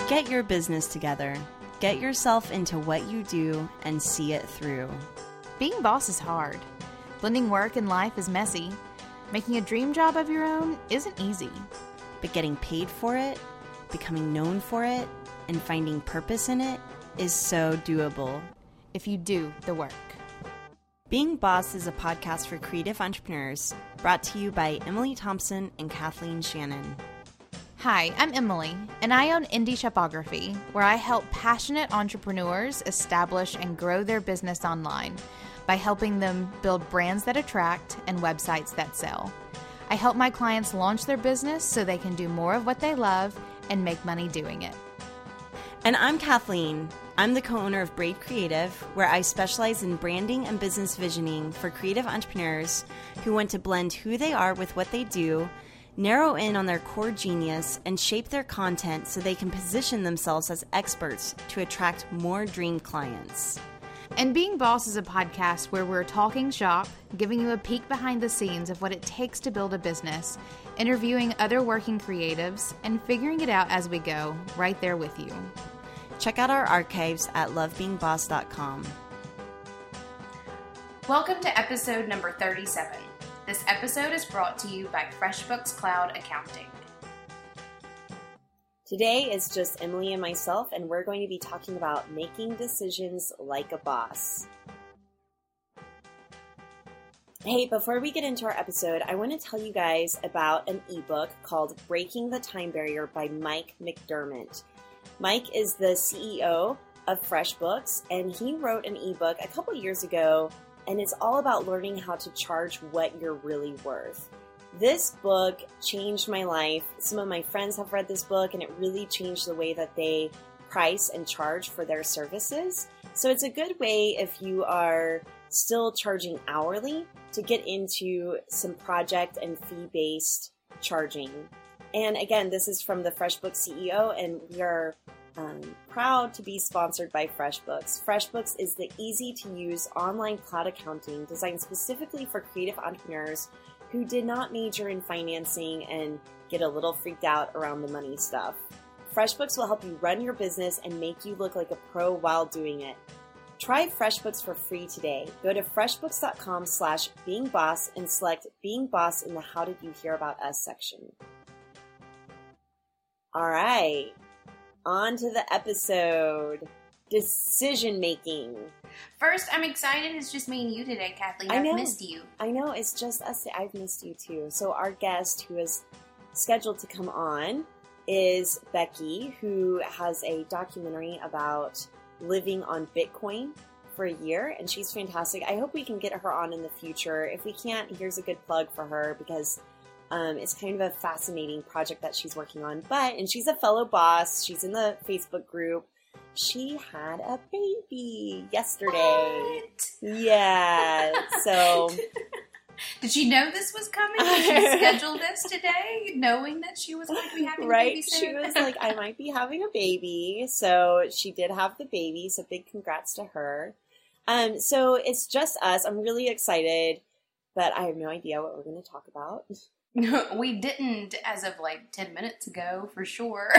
Get your business together. Get yourself into what you do and see it through. Being boss is hard. Blending work and life is messy. Making a dream job of your own isn't easy. But getting paid for it, becoming known for it, and finding purpose in it is so doable. If you do the work. Being Boss is a podcast for creative entrepreneurs, brought to you by Emily Thompson and Kathleen Shannon. Hi, I'm Emily, and I own Indie Shopography, where I help passionate entrepreneurs establish and grow their business online by helping them build brands that attract and websites that sell. I help my clients launch their business so they can do more of what they love and make money doing it. And I'm Kathleen. I'm the co-owner of Braid Creative, where I specialize in branding and business visioning for creative entrepreneurs who want to blend who they are with what they do, narrow in on their core genius, and shape their content so they can position themselves as experts to attract more dream clients. And Being Boss is a podcast where we're talking shop, giving you a peek behind the scenes of what it takes to build a business, interviewing other working creatives, and figuring it out as we go, right there with you. Check out our archives at lovebeingboss.com. Welcome to episode number 37. This episode is brought to you by FreshBooks Cloud Accounting. Today is just Emily and myself, and we're going to be talking about making decisions like a boss. Hey, before we get into our episode, I want to tell you guys about an ebook called Breaking the Time Barrier by Mike McDermott. Mike is the CEO of FreshBooks, and he wrote an ebook a couple years ago, and it's all about learning how to charge what you're really worth. This book changed my life. Some of my friends have read this book, and it really changed the way that they price and charge for their services. So it's a good way, if you are still charging hourly, to get into some project and fee-based charging. And again, this is from the FreshBooks CEO, and we are proud to be sponsored by FreshBooks. FreshBooks is the easy-to-use online cloud accounting designed specifically for creative entrepreneurs who did not major in financing and get a little freaked out around the money stuff. FreshBooks will help you run your business and make you look like a pro while doing it. Try FreshBooks for free today. Go to freshbooks.com/beingboss and select Being Boss in the How Did You Hear About Us section. All right, on to the episode. Decision making. First, I'm excited it's just me and you today, Kathleen. I've missed you. I know, it's just us. I've missed you too. So our guest who is scheduled to come on is Becky, who has a documentary about living on Bitcoin for a year, and she's fantastic. I hope we can get her on in the future. If we can't, here's a good plug for her because it's kind of a fascinating project that she's working on. And she's a fellow boss. She's in the Facebook group. She had a baby yesterday. What? Yeah. So did she know this was coming? Did she schedule this today, knowing that she was going to be having a baby soon? She was like, I might be having a baby. So she did have the baby. So big congrats to her. So it's just us. I'm really excited, but I have no idea what we're going to talk about. We didn't as of like 10 minutes ago, for sure.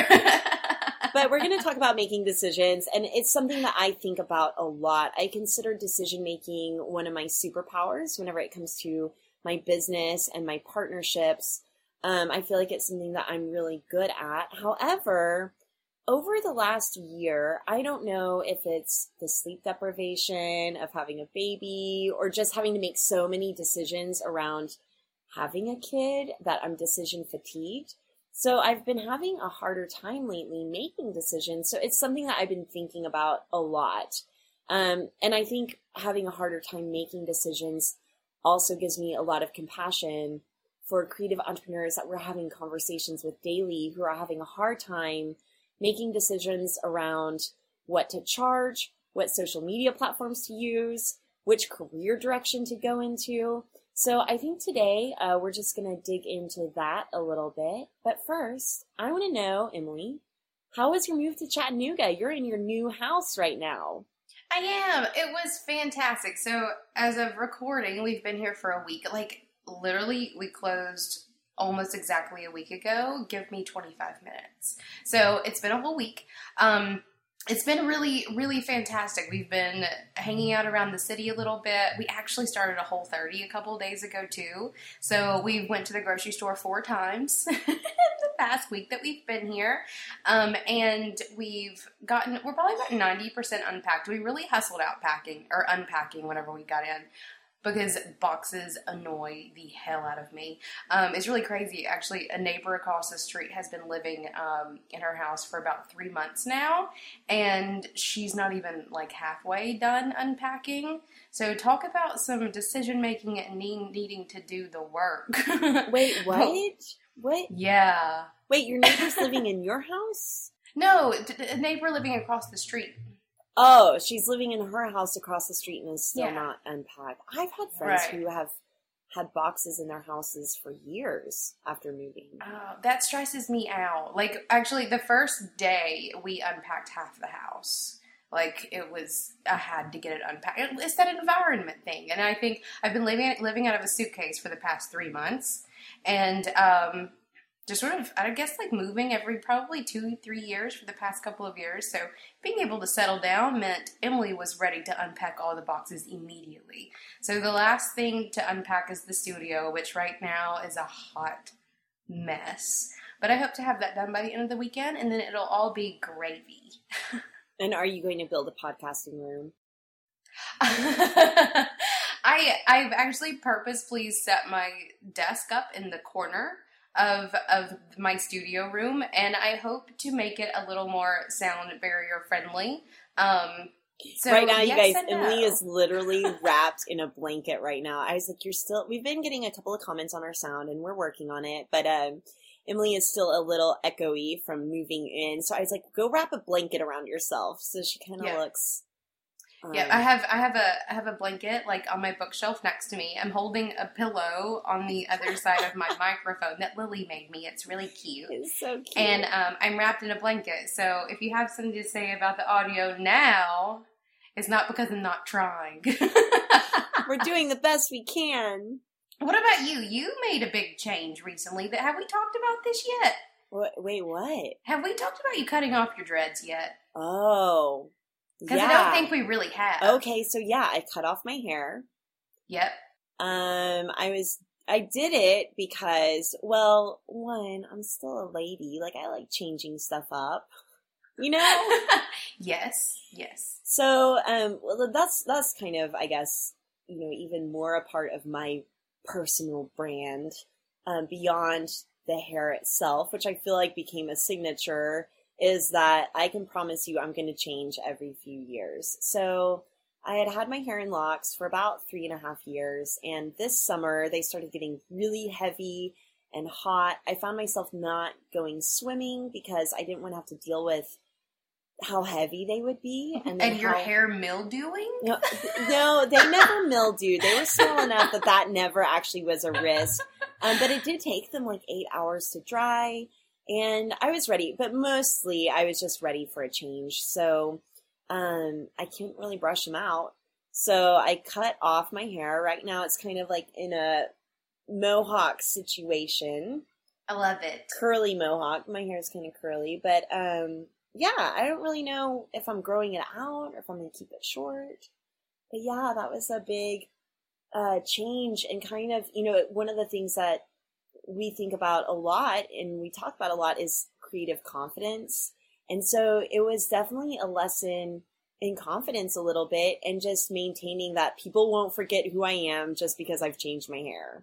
But we're going to talk about making decisions, and it's something that I think about a lot. I consider decision-making one of my superpowers whenever it comes to my business and my partnerships. I feel like it's something that I'm really good at. However, over the last year, I don't know if it's the sleep deprivation of having a baby or just having to make so many decisions around having a kid that I'm decision fatigued. So I've been having a harder time lately making decisions. So it's something that I've been thinking about a lot. And I think having a harder time making decisions also gives me a lot of compassion for creative entrepreneurs that we're having conversations with daily who are having a hard time making decisions around what to charge, what social media platforms to use, which career direction to go into. So I think today we're just going to dig into that a little bit. But first, I want to know, Emily, how was your move to Chattanooga? You're in your new house right now. I am. It was fantastic. So as of recording, we've been here for a week. Like literally we closed almost exactly a week ago, give me 25 minutes. So it's been a whole week. It's been really, really fantastic. We've been hanging out around the city a little bit. We actually started a Whole30 a couple of days ago, too. So we went to the grocery store 4 times in the past week that we've been here. And we're probably about 90% unpacked. We really hustled out unpacking whenever we got in, because boxes annoy the hell out of me. It's really crazy. Actually, a neighbor across the street has been living in her house for about 3 months now, and she's not even like halfway done unpacking. So talk about some decision making and needing to do the work. Wait, what? What? Yeah. Wait, your neighbor's living in your house? No, a neighbor living across the street. Oh, she's living in her house across the street and is still Yeah. not unpacked. I've had friends Right. who have had boxes in their houses for years after moving. That stresses me out. Like, actually, the first day we unpacked half the house. Like, I had to get it unpacked. It's that environment thing. And I think I've been living out of a suitcase for the past 3 months. And, just sort of, I guess, like moving every probably 2-3 years for the past couple of years. So being able to settle down meant Emily was ready to unpack all the boxes immediately. So the last thing to unpack is the studio, which right now is a hot mess. But I hope to have that done by the end of the weekend, and then it'll all be gravy. And are you going to build a podcasting room? I've actually purposefully set my desk up in the corner of my studio room, and I hope to make it a little more sound barrier friendly. So right now, you yes guys, and no. Emily is literally wrapped in a blanket right now. I was like, we've been getting a couple of comments on our sound, and we're working on it, but Emily is still a little echoey from moving in, so I was like, go wrap a blanket around yourself, so she kind of looks... Yeah, I have a blanket like on my bookshelf next to me. I'm holding a pillow on the other side of my microphone that Lily made me. It's really cute. It's so cute. And I'm wrapped in a blanket. So if you have something to say about the audio now, it's not because I'm not trying. We're doing the best we can. What about you? You made a big change recently. Have we talked about this yet? Wait, what? Have we talked about you cutting off your dreads yet? Oh, because I don't think we really have. Okay, so yeah, I cut off my hair. Yep. I did it because, well, one, I'm still a lady. Like, I like changing stuff up, you know? Yes. So, well, that's kind of, I guess, you know, even more a part of my personal brand, beyond the hair itself, which I feel like became a signature, is that I can promise you I'm going to change every few years. So I had my hair in locks for about 3.5 years, and this summer they started getting really heavy and hot. I found myself not going swimming because I didn't want to have to deal with how heavy they would be. And your hair mildewing? No, they never mildewed. They were small enough that never actually was a risk. But it did take them like 8 hours to dry. And I was ready, but mostly I was just ready for a change. So I couldn't really brush them out. So I cut off my hair. Right now it's kind of like in a mohawk situation. I love it. Curly mohawk. My hair is kind of curly. But yeah, I don't really know if I'm growing it out or if I'm going to keep it short. But yeah, that was a big change. And kind of, you know, one of the things that we think about a lot and we talk about a lot is creative confidence. And so it was definitely a lesson in confidence a little bit and just maintaining that people won't forget who I am just because I've changed my hair.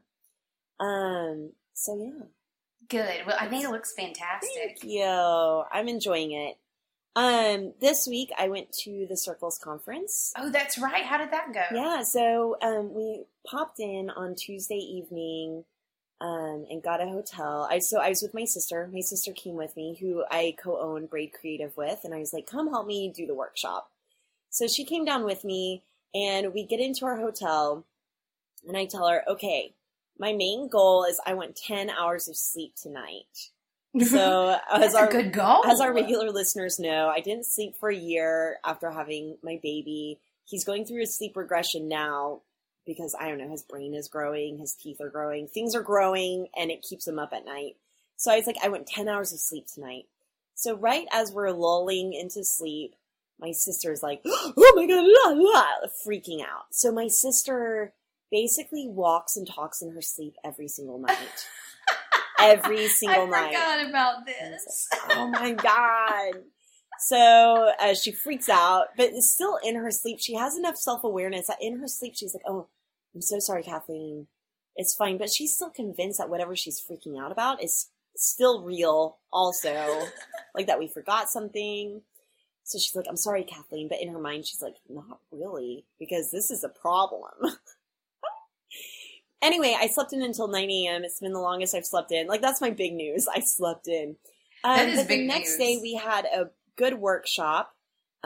So yeah. Good. Well, I think it looks fantastic. Thank you. I'm enjoying it. This week I went to the Circles conference. Oh, that's right. How did that go? Yeah. So, we popped in on Tuesday evening, and got a hotel. I was with my sister. My sister came with me, who I co-own Braid Creative with, and I was like, come help me do the workshop. So she came down with me, and we get into our hotel, and I tell her, okay, my main goal is I want 10 hours of sleep tonight. So that's a good goal. As our regular listeners know, I didn't sleep for a year after having my baby. He's going through a sleep regression now because I don't know, his brain is growing, his teeth are growing, things are growing, and it keeps him up at night. So I was like, I want 10 hours of sleep tonight. So right as we're lulling into sleep, my sister's like, oh my God, la, la, freaking out. So my sister basically walks and talks in her sleep every single night. Every single night. I forgot about this. Like, oh my God. So she freaks out, but it's still in her sleep. She has enough self-awareness that in her sleep, she's like, oh, I'm so sorry, Kathleen. It's fine. But she's still convinced that whatever she's freaking out about is still real also. Like that we forgot something. So she's like, I'm sorry, Kathleen. But in her mind, she's like, not really, because this is a problem. Anyway, I slept in until 9 a.m. It's been the longest I've slept in. Like, that's my big news. I slept in. That is but big the next news. day, we had a good workshop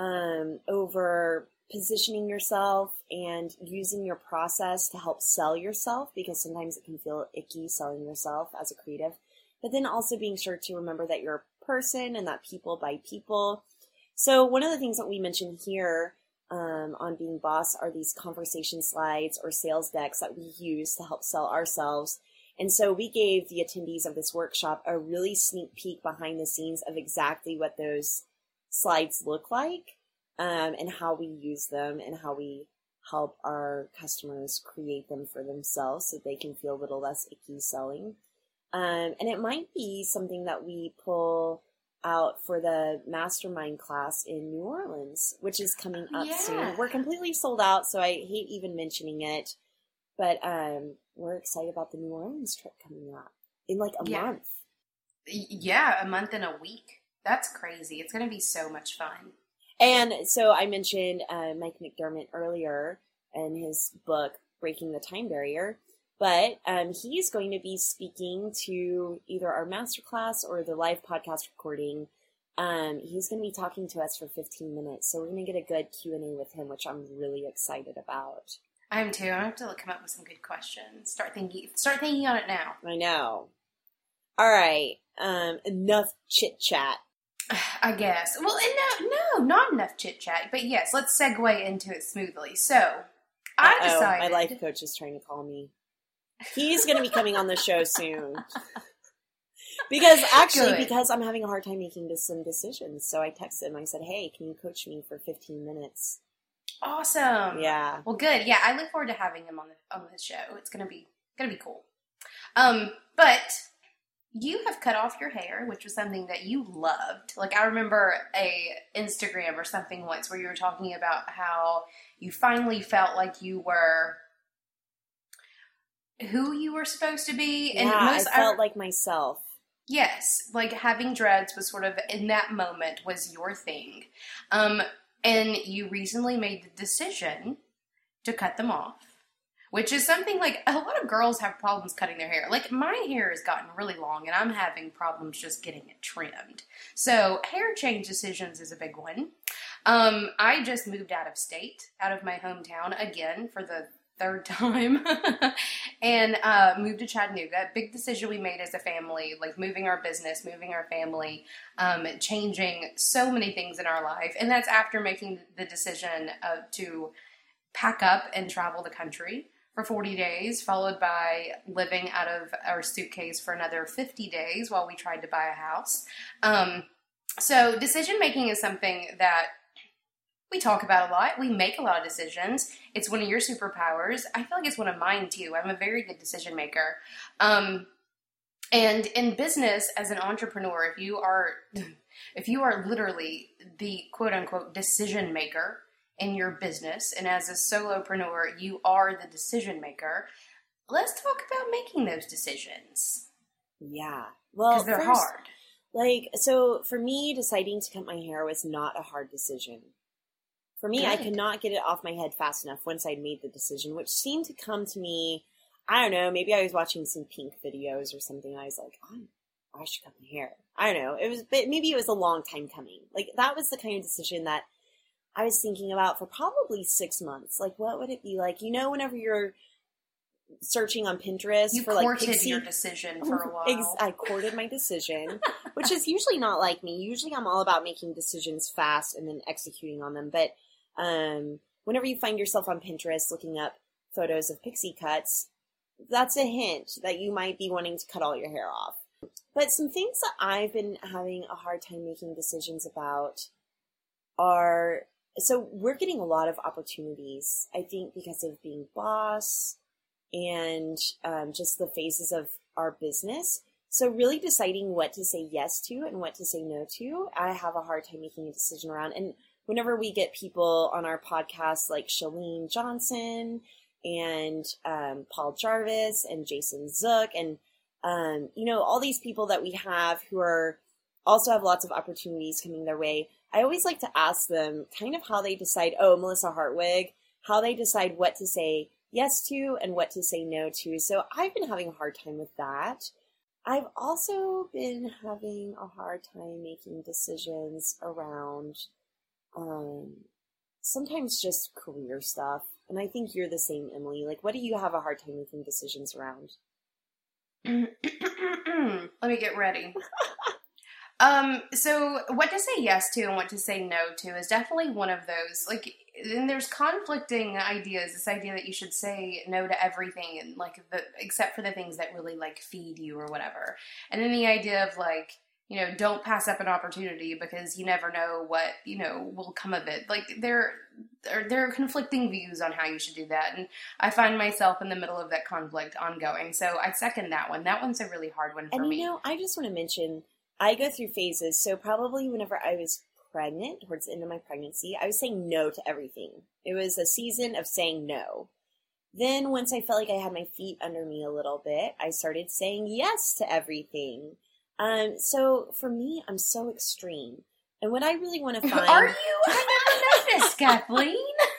over positioning yourself and using your process to help sell yourself, because sometimes it can feel icky selling yourself as a creative. But then also being sure to remember that you're a person and that people buy people. So one of the things that we mentioned here on Being Boss are these conversation slides or sales decks that we use to help sell ourselves. And so we gave the attendees of this workshop a really sneak peek behind the scenes of exactly what those slides look like, and how we use them and how we help our customers create them for themselves so they can feel a little less icky selling. And it might be something that we pull out for the mastermind class in New Orleans, which is coming up soon. We're completely sold out, so I hate even mentioning it. But we're excited about the New Orleans trip coming up in like a month. Yeah, a month and a week. That's crazy. It's going to be so much fun. And so I mentioned Mike McDermott earlier and his book, Breaking the Time Barrier. But he's going to be speaking to either our masterclass or the live podcast recording. He's going to be talking to us for 15 minutes. So we're going to get a good Q&A with him, which I'm really excited about. I am too. I have to come up with some good questions. Start thinking on it now. I know. All right. Enough chit chat. I guess. Well, no, not enough chit chat. But yes, let's segue into it smoothly. So I decided. My life coach is trying to call me. He's going to be coming on the show soon. Because I'm having a hard time making some decisions. So I texted him. I said, hey, can you coach me for 15 minutes? Awesome. Yeah. Well, good. Yeah, I look forward to having him on the show. It's gonna be cool. But you have cut off your hair, which was something that you loved. Like, I remember a Instagram or something once where you were talking about how you finally felt like you were who you were supposed to be. And I felt like myself. Yes. Like, having dreads was sort of, in that moment, was your thing. And you recently made the decision to cut them off, which is something like a lot of girls have problems cutting their hair. Like, my hair has gotten really long and I'm having problems just getting it trimmed. So hair change decisions is a big one. I just moved out of state, out of my hometown again for the third time, and moved to Chattanooga. Big decision we made as a family, like moving our business, moving our family, changing so many things in our life. And that's after making the decision to pack up and travel the country for 40 days, followed by living out of our suitcase for another 50 days while we tried to buy a house. So decision making is something that we talk about a lot. We make a lot of decisions. It's one of your superpowers. I feel like it's one of mine too. I'm a very good decision maker. And in business, as an entrepreneur, if you are literally the quote unquote decision maker in your business, and as a solopreneur, you are the decision maker, let's talk about making those decisions. Yeah. Well, because they're hard. Like, so for me, deciding to cut my hair was not a hard decision. For me, I could not get it off my head fast enough once I'd made the decision, which seemed to come to me, I don't know, maybe I was watching some Pink videos or something. I was like, I should cut my hair. I don't know. Maybe it was a long time coming. Like, that was the kind of decision that I was thinking about for probably 6 months. Like, what would it be like? You know, whenever you're searching on Pinterest you for like courted your decision for a while. I courted my decision, which is usually not like me. Usually I'm all about making decisions fast and then executing on them. But whenever you find yourself on Pinterest looking up photos of pixie cuts, that's a hint that you might be wanting to cut all your hair off. But some things that I've been having a hard time making decisions about are, so we're getting a lot of opportunities, I think, because of being boss and just the phases of our business. So really deciding what to say yes to and what to say no to, I have a hard time making a decision around. And whenever we get people on our podcast like Shalene Johnson and Paul Jarvis and Jason Zook and all these people that we have who are also have lots of opportunities coming their way, I always like to ask them kind of how they decide, Melissa Hartwig, how they decide what to say yes to and what to say no to. So I've been having a hard time with that. I've also been having a hard time making decisions around sometimes just career stuff. And I think you're the same, Emily. Like, what do you have a hard time making decisions around? Let me get ready. So what to say yes to and what to say no to is definitely one of those. Like, and there's conflicting ideas. This idea that you should say no to everything, and like except for the things that really like feed you or whatever. And then the idea of like, don't pass up an opportunity because you never know what, will come of it. Like there are conflicting views on how you should do that. And I find myself in the middle of that conflict ongoing. So I second that one. That one's a really hard one for me. I just want to mention, I go through phases. So probably whenever I was pregnant, towards the end of my pregnancy, I was saying no to everything. It was a season of saying no. Then once I felt like I had my feet under me a little bit, I started saying yes to everything. So for me, I'm so extreme. And what I really want to find... Are you? I never noticed, Kathleen.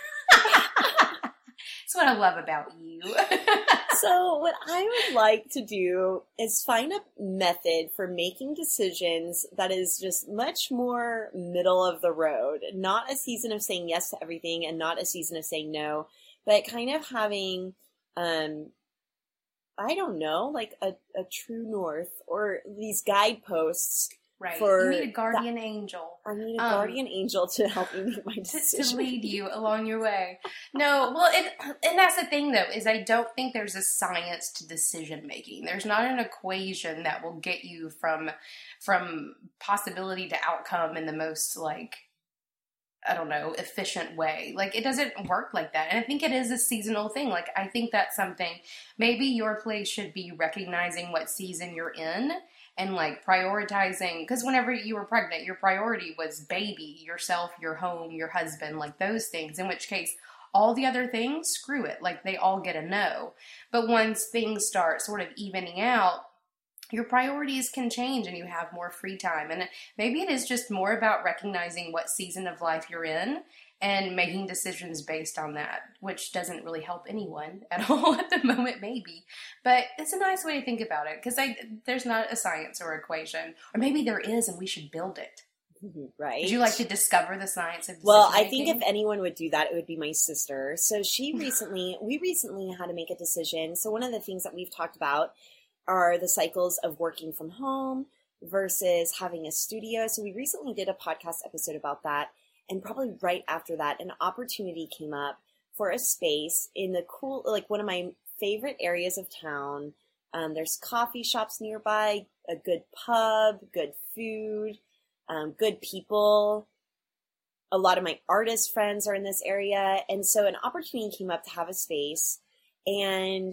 That's what I love about you. So what I would like to do is find a method for making decisions that is just much more middle of the road. Not a season of saying yes to everything and not a season of saying no, but kind of having... I don't know, like a true north or these guideposts. Right. For you need a guardian angel. I need a guardian angel to help me make my decision. To lead you along your way. No, well, and that's the thing, though, is I don't think there's a science to decision making. There's not an equation that will get you from possibility to outcome in the most, like, I don't know, efficient way. Like, it doesn't work like that. And I think it is a seasonal thing. Like, I think that's something, maybe your place should be recognizing what season you're in and, like, prioritizing. Because whenever you were pregnant, your priority was baby, yourself, your home, your husband, like those things. In which case, all the other things, screw it. Like, they all get a no. But once things start sort of evening out, your priorities can change and you have more free time. And maybe it is just more about recognizing what season of life you're in and making decisions based on that, which doesn't really help anyone at all at the moment, maybe. But it's a nice way to think about it, because there's not a science or equation. Or maybe there is and we should build it. Right. Would you like to discover the science of decision Well, I making? think if anyone would do that, it would be my sister. So we recently had to make a decision. So one of the things that we've talked about are the cycles of working from home versus having a studio. So we recently did a podcast episode about that. And probably right after that, an opportunity came up for a space in the cool, like one of my favorite areas of town. There's coffee shops nearby, a good pub, good food, good people. A lot of my artist friends are in this area. And so an opportunity came up to have a space. And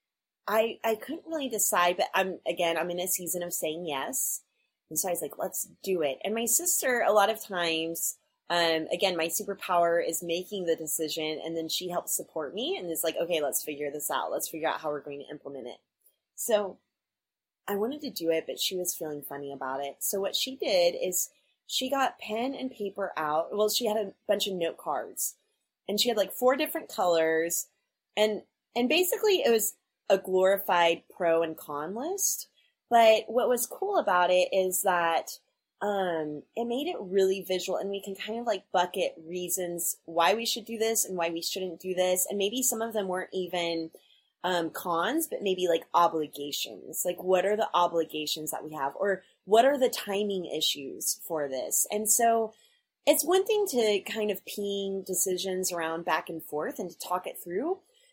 I couldn't really decide, but I'm in a season of saying yes. And so I was like, let's do it. And my sister, a lot of times, again, my superpower is making the decision, and then she helps support me and is like, okay, let's figure this out. Let's figure out how we're going to implement it. So I wanted to do it, but she was feeling funny about it. So what she did is she got pen and paper out. Well, she had a bunch of note cards, and she had like 4 different colors, and basically it was a glorified pro and con list. But what was cool about it is that it made it really visual, and we can kind of like bucket reasons why we should do this and why we shouldn't do this. And maybe some of them weren't even cons, but maybe like obligations. Like, what are the obligations that we have, or what are the timing issues for this? And so it's one thing to kind of ping decisions around back and forth and to talk it through.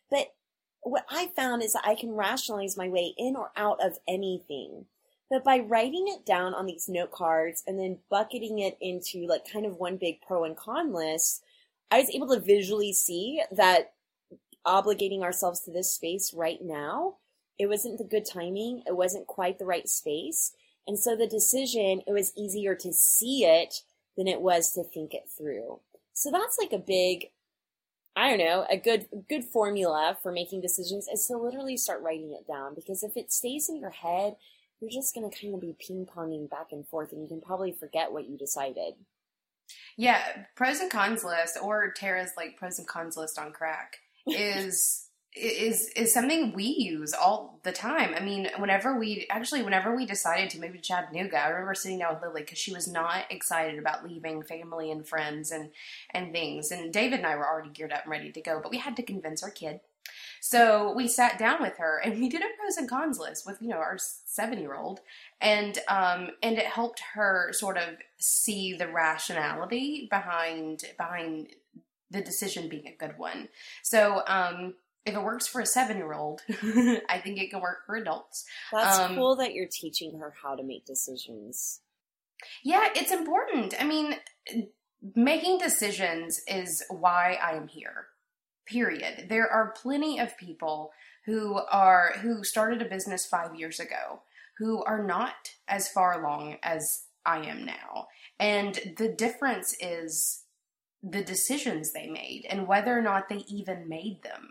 But what I found is that I can rationalize my way in or out of anything. But by writing it down on these note cards and then bucketing it into like kind of one big pro and con list, I was able to visually see that obligating ourselves to this space right now, it wasn't the good timing. It wasn't quite the right space. And so the decision, it was easier to see it than it was to think it through. So that's like a big, I don't know, a good formula for making decisions is to literally start writing it down. Because if it stays in your head, you're just going to kind of be ping-ponging back and forth, and you can probably forget what you decided. Yeah, pros and cons list, or Tara's like pros and cons list on crack, is something we use all the time. I mean, whenever we decided to move to Chattanooga, I remember sitting down with Lily because she was not excited about leaving family and friends and things. And David and I were already geared up and ready to go, but we had to convince our kid. So we sat down with her and we did a pros and cons list with, our 7-year-old, and it helped her sort of see the rationality behind the decision being a good one. So, if it works for a 7-year-old, I think it can work for adults. That's cool that you're teaching her how to make decisions. Yeah, it's important. I mean, making decisions is why I am here. Period. There are plenty of people who started a business 5 years ago who are not as far along as I am now. And the difference is the decisions they made and whether or not they even made them.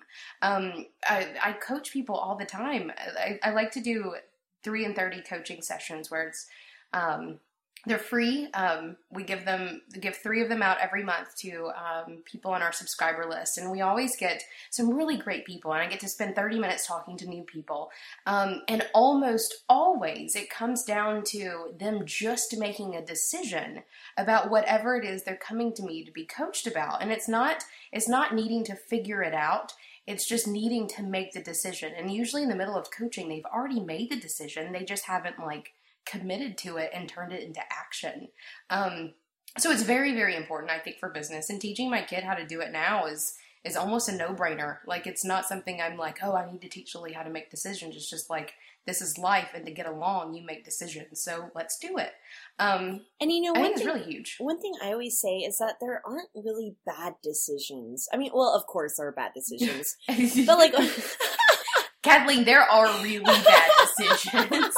I coach people all the time. I like to do 3 and 30 coaching sessions where it's, they're free. We give 3 of them out every month to people on our subscriber list. And we always get some really great people. And I get to spend 30 minutes talking to new people. And almost always it comes down to them just making a decision about whatever it is they're coming to me to be coached about. And it's not needing to figure it out. It's just needing to make the decision. And usually in the middle of coaching, they've already made the decision. They just haven't committed to it and turned it into action. So it's very, very important, I think, for business. And teaching my kid how to do it now is almost a no-brainer. Like, it's not something I'm like, oh, I need to teach Lily how to make decisions. It's just like, this is life, and to get along, you make decisions. So let's do it. And I think it's really huge. One thing I always say is that there aren't really bad decisions. I mean, well, of course there are bad decisions. But like... Kathleen, there are really bad decisions.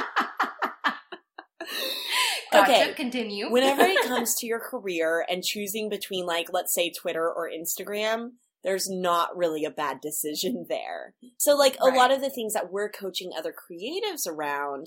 Gotcha. Okay, continue. Whenever it comes to your career and choosing between, let's say Twitter or Instagram, there's not really a bad decision there. So, Right. A lot of the things that we're coaching other creatives around,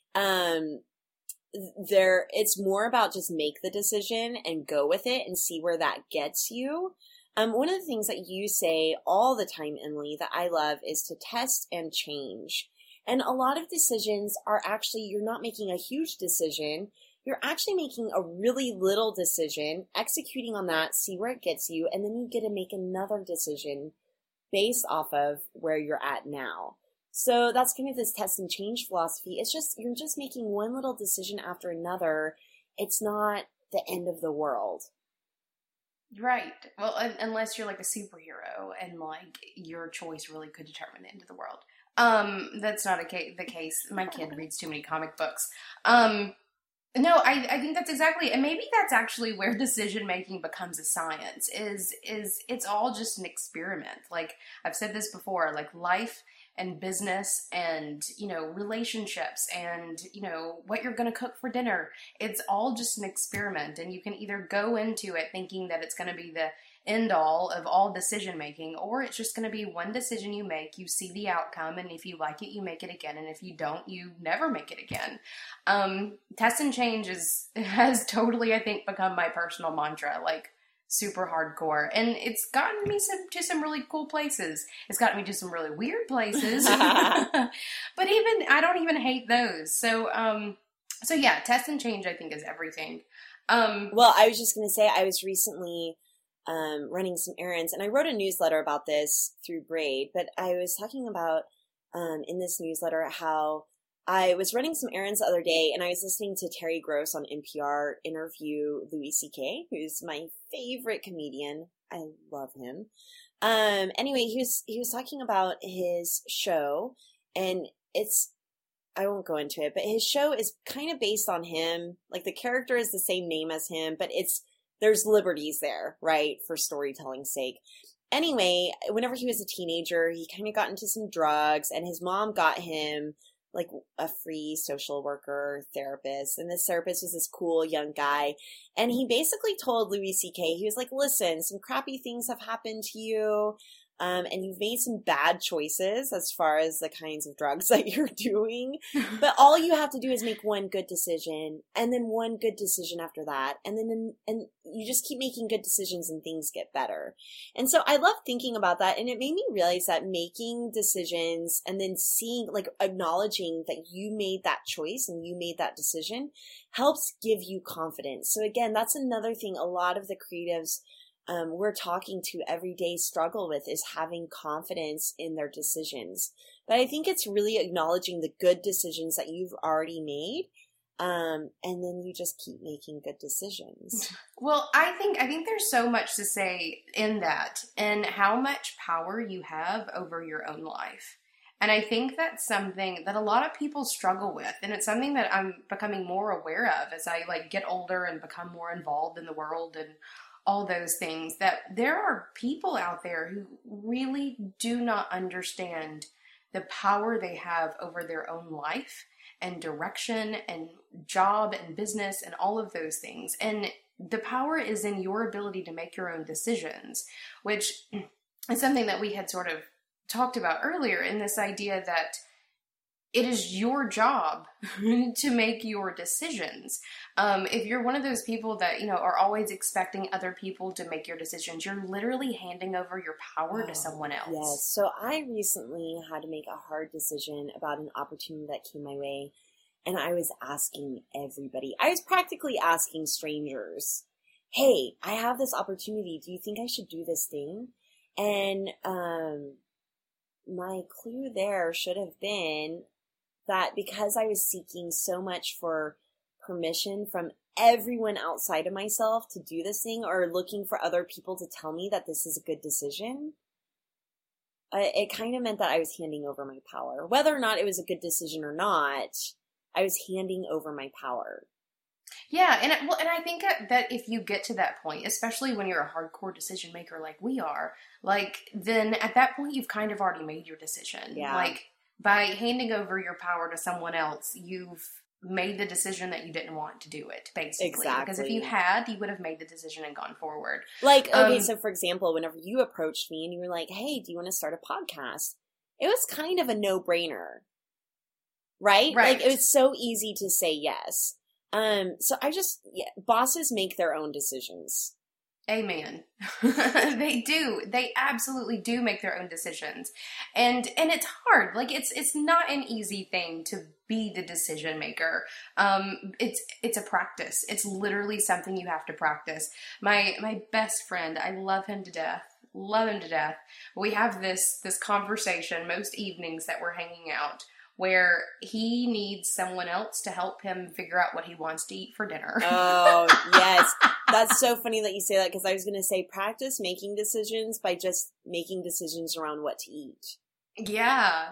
it's more about just make the decision and go with it and see where that gets you. One of the things that you say all the time, Emily, that I love is to test and change. And a lot of decisions are actually, you're not making a huge decision. You're actually making a really little decision, executing on that, see where it gets you, and then you get to make another decision based off of where you're at now. So that's kind of this test and change philosophy. It's just, you're just making one little decision after another. It's not the end of the world. Right. Well, unless you're like a superhero and your choice really could determine the end of the world. That's not the case. My kid reads too many comic books. No, I think that's exactly, and maybe that's actually where decision making becomes a science. Is it's all just an experiment. Like I've said this before, life and business and relationships and what you're going to cook for dinner. It's all just an experiment, and you can either go into it thinking that it's going to be the end all of all decision making, or it's just going to be one decision you make, you see the outcome, and if you like it, you make it again, and if you don't, you never make it again. Test and change has totally, I think, become my personal mantra, super hardcore, and it's gotten me to some really cool places. It's gotten me to some really weird places, but I don't even hate those. So yeah, test and change, I think, is everything. Well, I was just going to say, I was recently running some errands, and I wrote a newsletter about this through Braid, but I was talking about in this newsletter how I was running some errands the other day, and I was listening to Terry Gross on NPR interview Louis C.K., who's my favorite comedian. I love him. Anyway, he was talking about his show, and I won't go into it, but his show is kind of based on him. Like, the character is the same name as him, but there's liberties there, right, for storytelling's sake. Anyway, whenever he was a teenager, he kind of got into some drugs, and his mom got him like a free social worker therapist. And this therapist was this cool young guy. And he basically told Louis C.K., he was like, listen, some crappy things have happened to you. And you've made some bad choices as far as the kinds of drugs that you're doing. But all you have to do is make one good decision, and then one good decision after that. And you just keep making good decisions and things get better. And so I love thinking about that. And it made me realize that making decisions and then seeing, like, acknowledging that you made that choice and you made that decision helps give you confidence. So again, that's another thing a lot of the creatives we're talking to every day struggle with, is having confidence in their decisions. But I think it's really acknowledging the good decisions that you've already made, and then you just keep making good decisions. Well, I think there's so much to say in that, and how much power you have over your own life. And I think that's something that a lot of people struggle with, and it's something that I'm becoming more aware of as I get older and become more involved in the world and all those things, that there are people out there who really do not understand the power they have over their own life and direction and job and business and all of those things. And the power is in your ability to make your own decisions, which is something that we had sort of talked about earlier, in this idea that it is your job to make your decisions. If you're one of those people that, are always expecting other people to make your decisions, you're literally handing over your power to someone else. Yes. So I recently had to make a hard decision about an opportunity that came my way. And I was asking everybody. I was practically asking strangers, hey, I have this opportunity. Do you think I should do this thing? And my clue there should have been that because I was seeking so much for permission from everyone outside of myself to do this thing, or looking for other people to tell me that this is a good decision, it kind of meant that I was handing over my power. Whether or not it was a good decision or not, I was handing over my power. Yeah, and I think that if you get to that point, especially when you're a hardcore decision maker like we are, then at that point you've kind of already made your decision. Yeah. By handing over your power to someone else, you've made the decision that you didn't want to do it, basically. Exactly. Because if you had, you would have made the decision and gone forward. So for example, whenever you approached me and you were like, hey, do you want to start a podcast? It was kind of a no-brainer, right? It was so easy to say yes. So bosses make their own decisions. Amen. They do. They absolutely do make their own decisions. And it's hard. It's not an easy thing to be the decision maker. It's a practice. It's literally something you have to practice. My best friend, I love him to death. Love him to death. We have this conversation most evenings that we're hanging out, where he needs someone else to help him figure out what he wants to eat for dinner. Oh, yes. That's so funny that you say that, because I was going to say practice making decisions by just making decisions around what to eat. Yeah.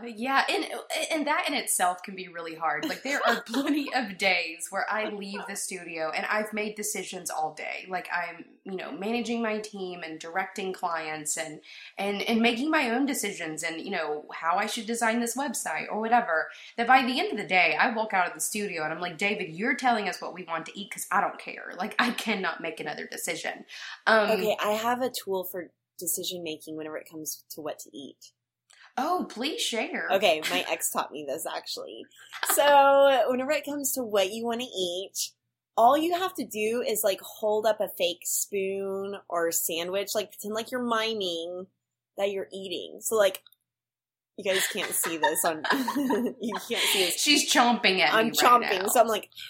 And that in itself can be really hard. There are plenty of days where I leave the studio and I've made decisions all day. I'm, managing my team and directing clients and making my own decisions and, how I should design this website or whatever. That by the end of the day, I walk out of the studio and I'm like, David, you're telling us what we want to eat because I don't care. I cannot make another decision. Okay, I have a tool for decision making whenever it comes to what to eat. Oh, please share. Okay, my ex taught me this, actually. So whenever it comes to what you want to eat, all you have to do is hold up a fake spoon or sandwich, pretend like you're miming that you're eating. So you guys can't see this on, you can't see this. She's chomping at me I'm chomping, now. so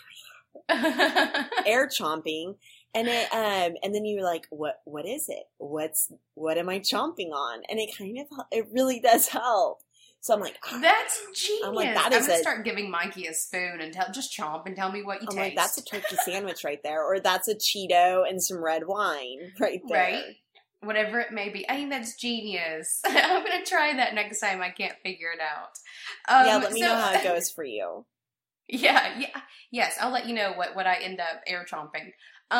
I'm air chomping. And and then you're like, what is it? What am I chomping on? And it really does help. So I'm like, that's genius. I'm like, I'm gonna start giving Mikey a spoon and just chomp and tell me what you taste. I'm like, that's a turkey sandwich right there, or that's a Cheeto and some red wine right there. Right. whatever it may be. I think that's genius. I'm going to try that next time I can't figure it out. Yeah, let me know how it goes for you. Yes, I'll let you know what I end up air chomping.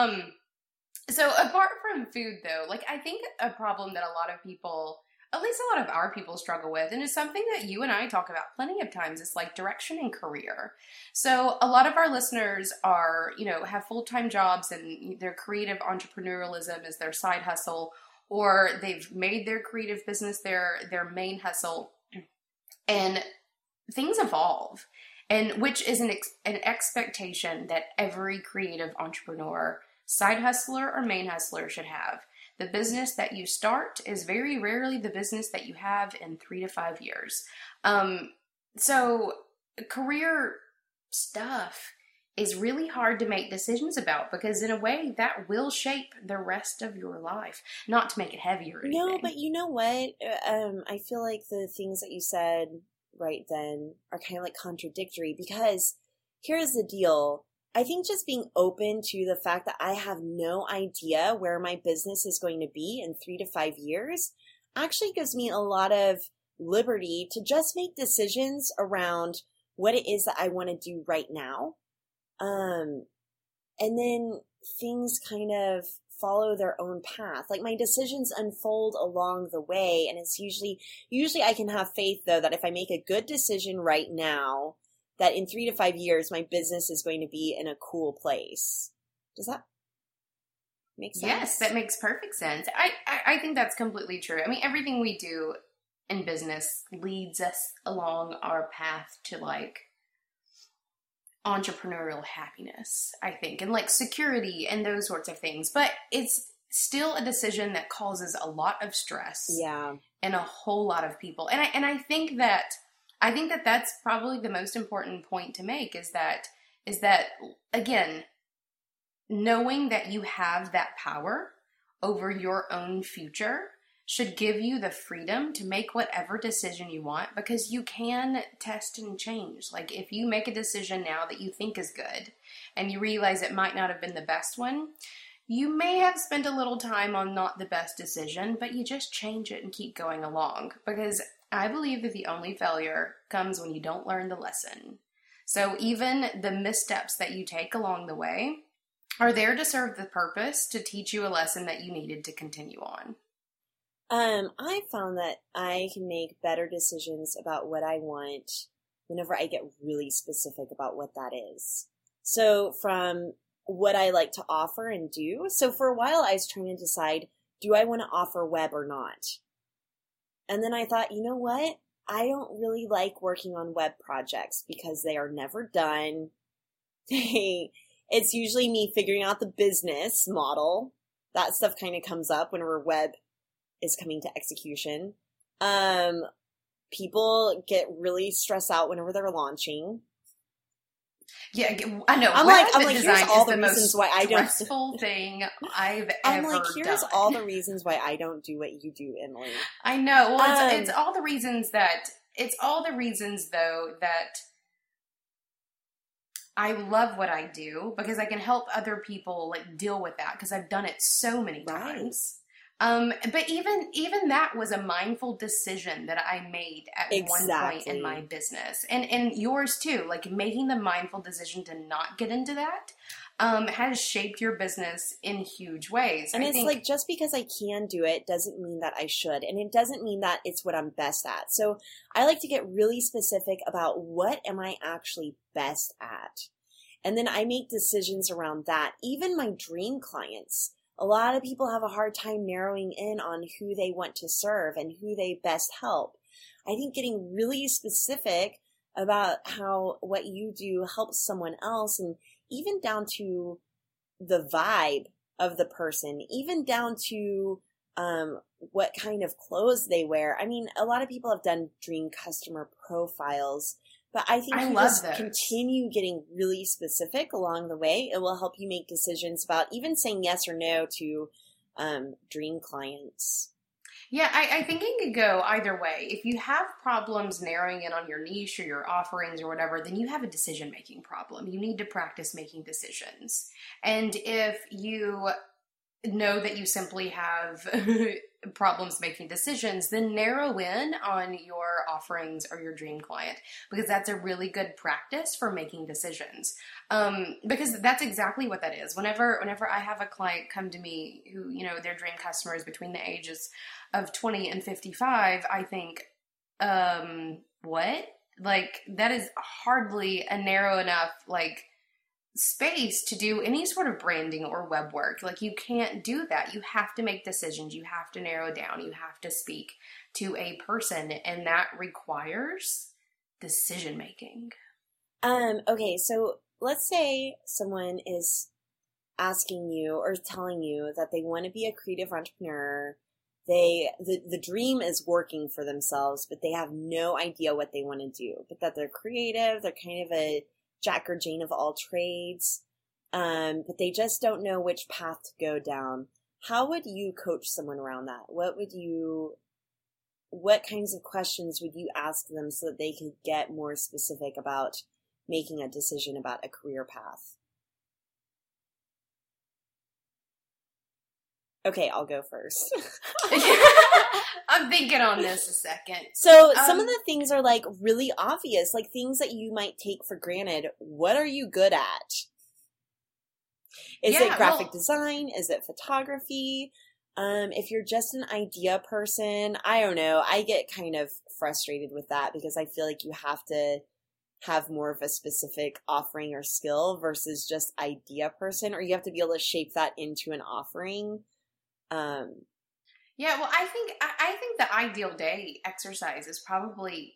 So apart from food, though, like, I think a problem that a lot of people, at least a lot of our people, struggle with, and it's something that you and I talk about plenty of times, is like direction and career. So a lot of our listeners are, have full-time jobs and their creative entrepreneurialism is their side hustle, or they've made their creative business their main hustle, and things evolve, and which is an expectation that every creative entrepreneur, side hustler or main hustler, should have. The business that you start is very rarely the business that you have in 3 to 5 years. So career stuff is really hard to make decisions about, because in a way that will shape the rest of your life. Not to make it heavy or anything. No, but you know what? I feel like the things that you said right then are kind of like contradictory, because here's the deal. I think just being open to the fact that I have no idea where my business is going to be in 3 to 5 years actually gives me a lot of liberty to just make decisions around what it is that I want to do right now. And then things kind of follow their own path. Like, my decisions unfold along the way, and it's usually I can have faith, though, that if I make a good decision right now, that in 3 to 5 years, my business is going to be in a cool place. Does that make sense? Yes, that makes perfect sense. I think that's completely true. I mean, everything we do in business leads us along our path to, like, entrepreneurial happiness, I think, and like security and those sorts of things. But it's still a decision that causes a lot of stress. Yeah. And a whole lot of people. And I think that that's probably the most important point to make, is that again, knowing that you have that power over your own future should give you the freedom to make whatever decision you want, because you can test and change. Like, if you make a decision now that you think is good and you realize it might not have been the best one, you may have spent a little time on not the best decision, but you just change it and keep going along, because I believe that the only failure comes when you don't learn the lesson. So even the missteps that you take along the way are there to serve the purpose to teach you a lesson that you needed to continue on. I found that I can make better decisions about what I want whenever I get really specific about what that is. So from what I like to offer and do. So for a while I was trying to decide, do I want to offer web or not? And then I thought, you know what? I don't really like working on web projects because they are never done. It's usually me figuring out the business model. That stuff kind of comes up whenever web is coming to execution. People get really stressed out whenever they're launching. Yeah, I know. I'm like, here's all the reasons why I don't. Stressful thing I've ever I'm like, here's done. all the reasons why I don't do what you do, Emily. I know. Well, it's all the reasons though that I love what I do, because I can help other people like deal with that, because I've done it so many times. But even that was a mindful decision that I made at one point in my business, and yours too. Like, making the mindful decision to not get into that has shaped your business in huge ways. And I think, like, just because I can do it doesn't mean that I should, and it doesn't mean that it's what I'm best at. So I like to get really specific about what am I actually best at, and then I make decisions around that. Even my dream clients. A lot of people have a hard time narrowing in on who they want to serve and who they best help. I think getting really specific about how what you do helps someone else, and even down to the vibe of the person, even down to what kind of clothes they wear. I mean, a lot of people have done dream customer profiles, but I think you just continue getting really specific along the way. It will help you make decisions about even saying yes or no to dream clients. Yeah, I think it could go either way. If you have problems narrowing in on your niche or your offerings or whatever, then you have a decision-making problem. You need to practice making decisions. And if you know that you simply have problems making decisions, then narrow in on your offerings or your dream client, because that's a really good practice for making decisions. Because that's exactly what that is. Whenever I have a client come to me who, you know, their dream customer is between the ages of 20 and 55, I think, what? Like, that is hardly a narrow enough, like, space to do any sort of branding or web work. Like, you can't do that. You have to make decisions. You have to narrow down. You have to speak to a person, and that requires decision making. Okay, so let's say someone is asking you or telling you that they want to be a creative entrepreneur. The dream is working for themselves, but they have no idea what they want to do. But that they're creative, they're kind of a Jack or Jane of all trades, but they just don't know which path to go down. How would you coach someone around that? What kinds of questions would you ask them so that they could get more specific about making a decision about a career path? Okay, I'll go first. I'm thinking on this a second. So some of the things are like really obvious, like things that you might take for granted. What are you good at? Is it graphic design? Is it photography? If you're just an idea person, I don't know. I get kind of frustrated with that because I feel like you have to have more of a specific offering or skill versus just idea person, or you have to be able to shape that into an offering. Yeah, well, I think the ideal day exercise is probably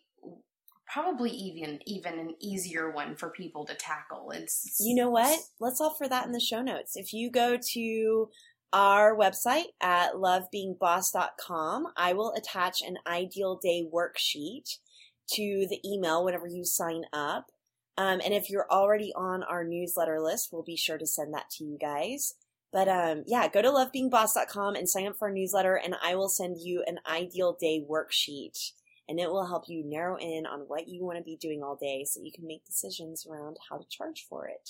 even an easier one for people to tackle. You know what? Let's offer that in the show notes. If you go to our website at lovebeingboss.com, I will attach an ideal day worksheet to the email whenever you sign up. And if you're already on our newsletter list, we'll be sure to send that to you guys. But yeah, go to lovebeingboss.com and sign up for our newsletter, and I will send you an ideal day worksheet, and it will help you narrow in on what you want to be doing all day so you can make decisions around how to charge for it.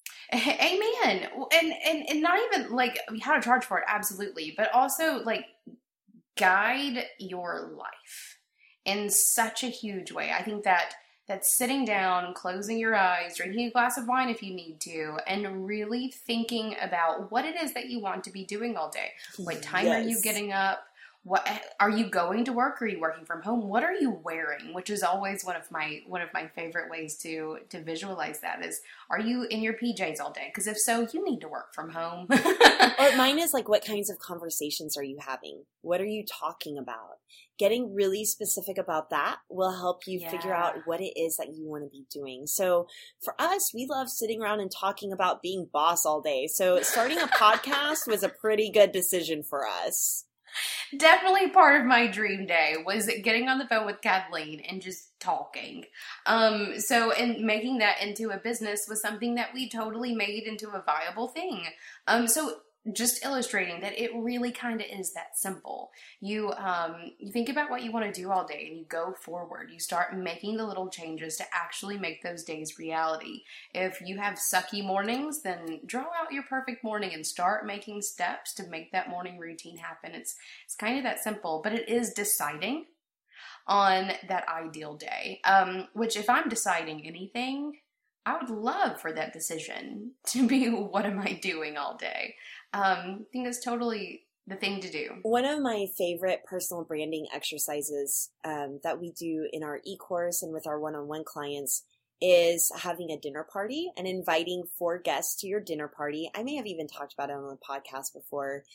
Amen. And not even like how to charge for it, absolutely, but also like guide your life in such a huge way. I think that sitting down, closing your eyes, drinking a glass of wine if you need to, and really thinking about what it is that you want to be doing all day. What time are you getting up? What are you going to work? Or are you working from home? What are you wearing? Which is always one of my favorite ways to visualize that is, are you in your PJs all day? Because if so, you need to work from home. Or mine is like, what kinds of conversations are you having? What are you talking about? Getting really specific about that will help you figure out what it is that you want to be doing. So for us, we love sitting around and talking about being boss all day. So starting a podcast was a pretty good decision for us. Definitely part of my dream day was getting on the phone with Kathleen and just talking. And making that into a business was something that we totally made into a viable thing. So just illustrating that it really kind of is that simple. You think about what you want to do all day and you go forward. You start making the little changes to actually make those days reality. If you have sucky mornings, then draw out your perfect morning and start making steps to make that morning routine happen. It's kind of that simple, but it is deciding on that ideal day, which if I'm deciding anything, I would love for that decision to be, what am I doing all day? I think that's totally the thing to do. One of my favorite personal branding exercises that we do in our e-course and with our one-on-one clients is having a dinner party and inviting 4 guests to your dinner party. I may have even talked about it on the podcast before.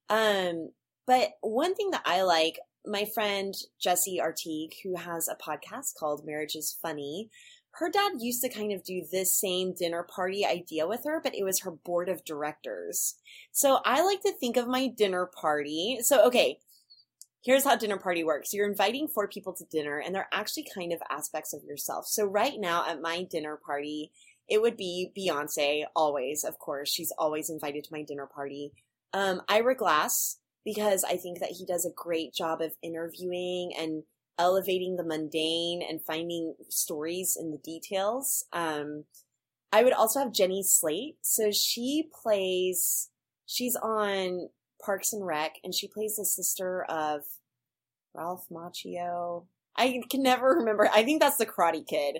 But one thing that I like, my friend Jessie Artigue, who has a podcast called Marriage is Funny, her dad used to kind of do this same dinner party idea with her, but it was her board of directors. So I like to think of my dinner party. So, okay, here's how dinner party works. You're inviting 4 people to dinner, and they're actually kind of aspects of yourself. So right now at my dinner party, it would be Beyonce, always, of course. She's always invited to my dinner party. Ira Glass, because I think that he does a great job of interviewing and elevating the mundane and finding stories in the details. I would also have Jenny Slate. So she plays She's on Parks and Rec, and she plays the sister of Ralph Macchio. I can never remember. I think that's the Karate Kid.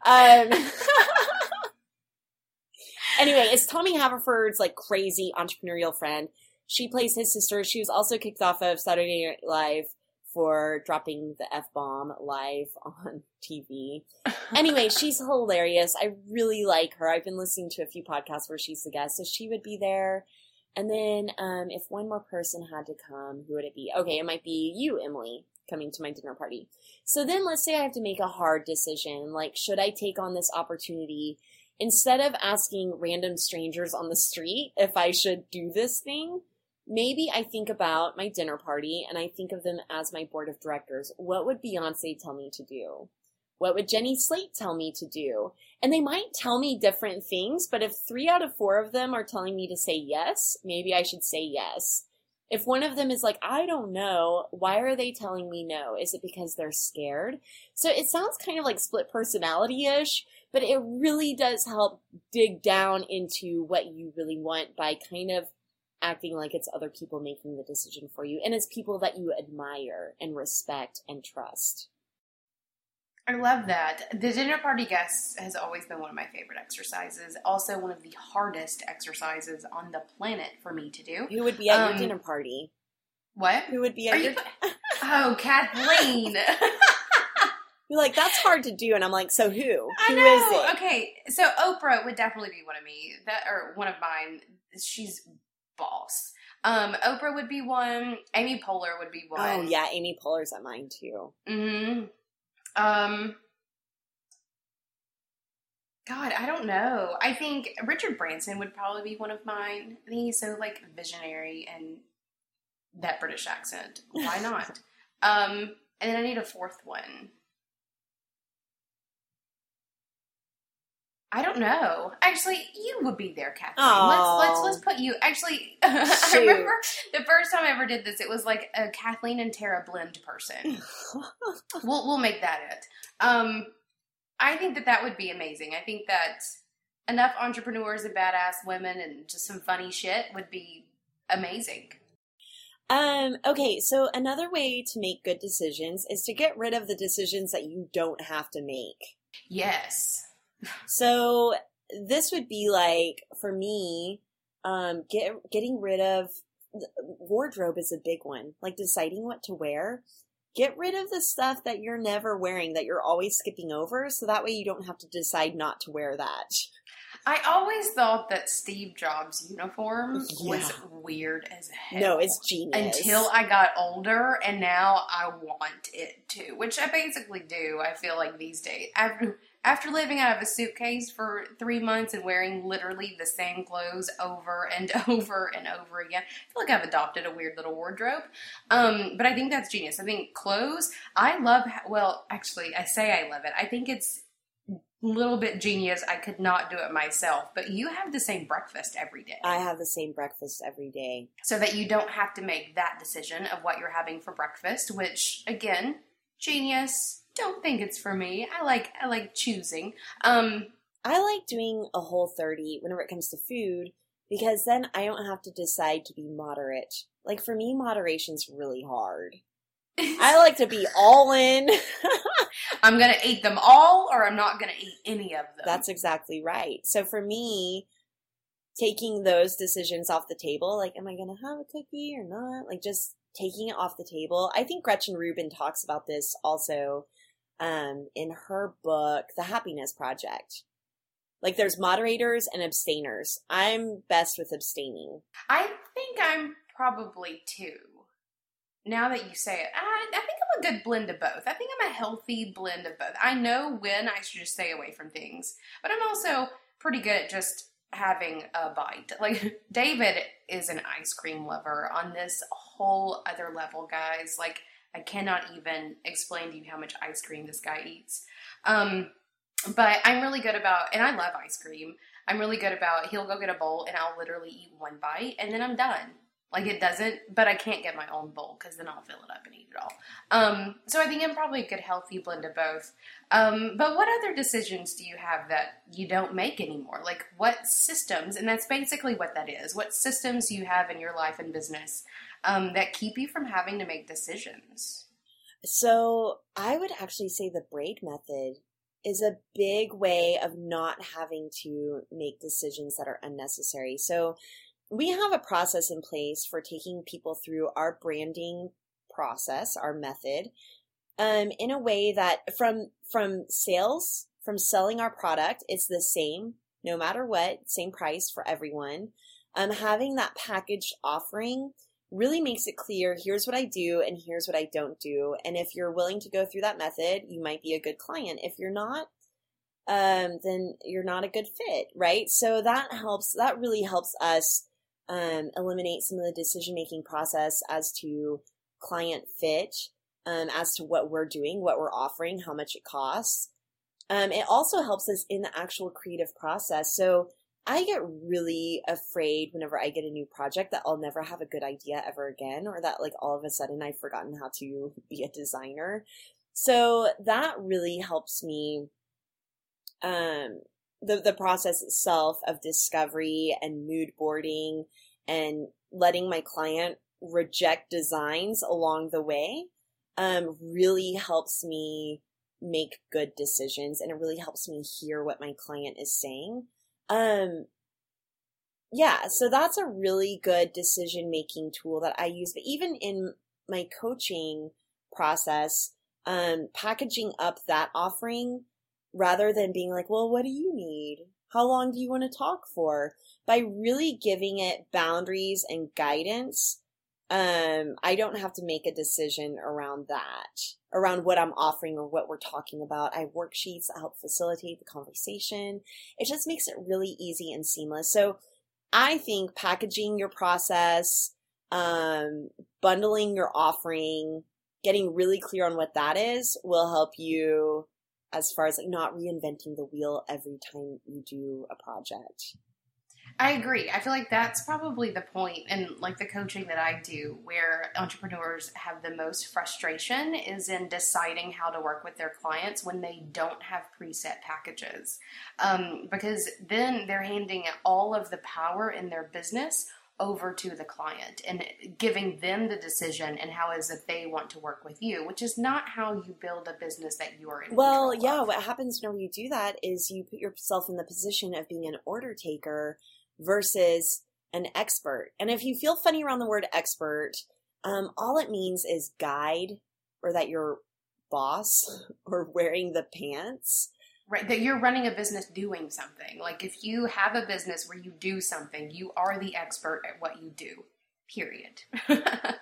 Anyway, it's Tommy Haverford's like crazy entrepreneurial friend. She plays his sister. She was also kicked off of Saturday Night Live for dropping the F-bomb live on TV. Anyway, she's hilarious. I really like her. I've been listening to a few podcasts where she's the guest, so she would be there. And then if one more person had to come, who would it be? Okay, it might be you, Emily, coming to my dinner party. So then let's say I have to make a hard decision. Like, should I take on this opportunity? Instead of asking random strangers on the street if I should do this thing, maybe I think about my dinner party and I think of them as my board of directors. What would Beyonce tell me to do? What would Jenny Slate tell me to do? And they might tell me different things, but if 3 out of 4 of them are telling me to say yes, maybe I should say yes. If one of them is like, I don't know, why are they telling me no? Is it because they're scared? So it sounds kind of like split personality-ish, but it really does help dig down into what you really want by kind of acting like it's other people making the decision for you. And it's people that you admire and respect and trust. I love that. The dinner party guest has always been one of my favorite exercises. Also one of the hardest exercises on the planet for me to do. Who would be at your dinner party? What? Who would be at your... Oh, Kathleen! You're like, that's hard to do. And I'm like, so who? I Who know. is it? Okay, so Oprah would definitely be one of me. One of mine. She's boss. Oprah would be one. Amy Poehler would be one. Oh, yeah. Amy Poehler's at mine, too. Mm-hmm. God, I don't know. I think Richard Branson would probably be one of mine. I think he's so, like, visionary and that British accent. Why not? And then I need a fourth one. I don't know. Actually, you would be there, Kathleen. Let's put you. Actually, I remember the first time I ever did this. It was like a Kathleen and Tara blend person. We'll make that it. I think that would be amazing. I think that enough entrepreneurs and badass women and just some funny shit would be amazing. Okay, so another way to make good decisions is to get rid of the decisions that you don't have to make. Yes. So this would be like, for me, getting rid of wardrobe is a big one. Like deciding what to wear. Get rid of the stuff that you're never wearing, that you're always skipping over, so that way you don't have to decide not to wear that. I always thought that Steve Jobs' uniform was weird as hell. No, it's genius. Until I got older, and now I want it too, which I basically do, I feel like these days. After living out of a suitcase for 3 months and wearing literally the same clothes over and over and over again, I feel like I've adopted a weird little wardrobe. But I think that's genius. I think clothes, I love, well, actually, I say I love it. I think it's a little bit genius. I could not do it myself, but you have the same breakfast every day. I have the same breakfast every day. So that you don't have to make that decision of what you're having for breakfast, which, again, genius. Don't think it's for me. I like choosing. I like doing a Whole30 whenever it comes to food, because then I don't have to decide to be moderate. Like, for me, moderation's really hard. I like to be all in. I'm going to eat them all, or I'm not going to eat any of them. That's exactly right. So for me, taking those decisions off the table, like, am I going to have a cookie or not? Like, just taking it off the table. I think Gretchen Rubin talks about this also in her book, The Happiness Project. Like, there's moderators and abstainers. I'm best with abstaining. I think I'm probably too. Now that you say it, I think I'm a good blend of both. I think I'm a healthy blend of both. I know when I should just stay away from things, but I'm also pretty good at just having a bite. Like, David is an ice cream lover on this whole other level, guys. Like, I cannot even explain to you how much ice cream this guy eats. But I'm really good about, and I love ice cream, I'm really good about, he'll go get a bowl and I'll literally eat one bite and then I'm done. Like it doesn't, but I can't get my own bowl because then I'll fill it up and eat it all. So I think I'm probably a good healthy blend of both. But what other decisions do you have that you don't make anymore? Like what systems, and that's basically what that is, what systems do you have in your life and business that keep you from having to make decisions? So I would actually say the braid method is a big way of not having to make decisions that are unnecessary. So we have a process in place for taking people through our branding process, our method, in a way that from sales, from selling our product, it's the same, no matter what, same price for everyone. Having that packaged offering really makes it clear, here's what I do and here's what I don't do. And if you're willing to go through that method, you might be a good client. If you're not, then you're not a good fit, right? So that really helps us eliminate some of the decision-making process as to client fit, as to what we're doing, what we're offering, how much it costs. It also helps us in the actual creative process. So I get really afraid whenever I get a new project that I'll never have a good idea ever again, or that like all of a sudden I've forgotten how to be a designer. So that really helps me. The process itself of discovery and mood boarding and letting my client reject designs along the way really helps me make good decisions, and it really helps me hear what my client is saying. Yeah, so that's a really good decision-making tool that I use. But even in my coaching process, packaging up that offering rather than being like, well, what do you need? How long do you want to talk for? By really giving it boundaries and guidance, I don't have to make a decision around that, around what I'm offering or what we're talking about. I have worksheets that help facilitate the conversation. It just makes it really easy and seamless. So I think packaging your process, bundling your offering, getting really clear on what that is will help you as far as like not reinventing the wheel every time you do a project. I agree. I feel like that's probably the point in like the coaching that I do where entrepreneurs have the most frustration is in deciding how to work with their clients when they don't have preset packages. Because then they're handing all of the power in their business over to the client and giving them the decision and how is it they want to work with you, which is not how you build a business that you are in. Well, yeah, what happens whenever you do that is you put yourself in the position of being an order taker versus an expert. And if you feel funny around the word expert, all it means is guide, or that you're boss or wearing the pants. Right, that you're running a business doing something. Like if you have a business where you do something, you are the expert at what you do, period. But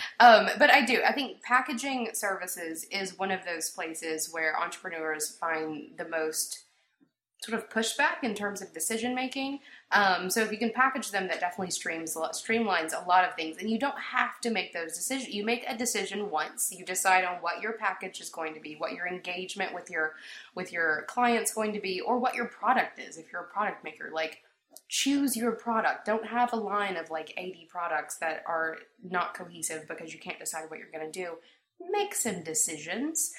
I think packaging services is one of those places where entrepreneurs find the most sort of pushback in terms of decision making. So if you can package them, that definitely streamlines a lot of things. And you don't have to make those decisions. You make a decision once. You decide on what your package is going to be, what your engagement with your client's going to be, or what your product is. If you're a product maker, like choose your product. Don't have a line of like 80 products that are not cohesive because you can't decide what you're going to do. Make some decisions.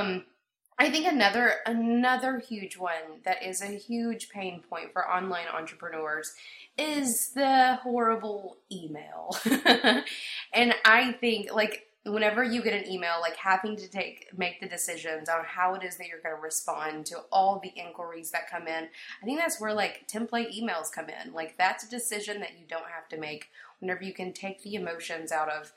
I think another huge one that is a huge pain point for online entrepreneurs is the horrible email. And I think like whenever you get an email, like having to make the decisions on how it is that you're going to respond to all the inquiries that come in, I think that's where like template emails come in. Like that's a decision that you don't have to make whenever you can take the emotions out of